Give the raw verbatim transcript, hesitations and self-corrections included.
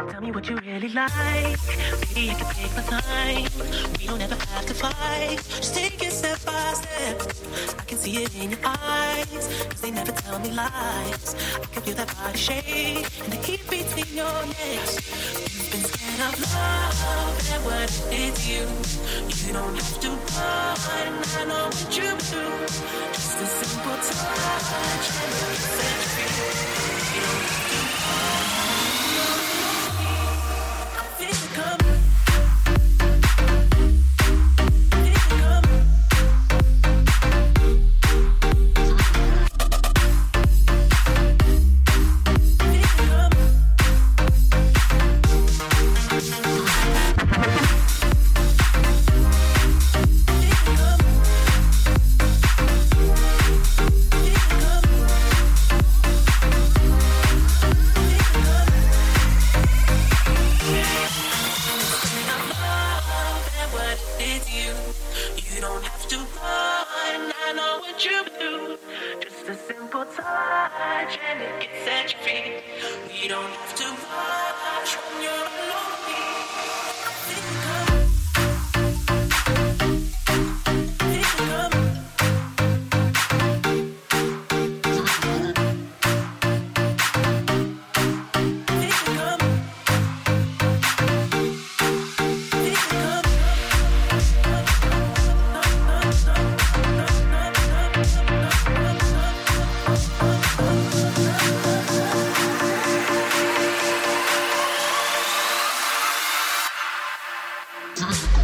Tell me what you really like. Baby, I can take my time. We don't ever have to fight. Just take it step by step. I can see it in your eyes, cause they never tell me lies. I can feel that body shake and the heat between your legs. You've been scared of love and what it did to you. You don't have to run, I know what you do. Just a simple touch and it can set you free. You don't have to run. I feel it coming. This is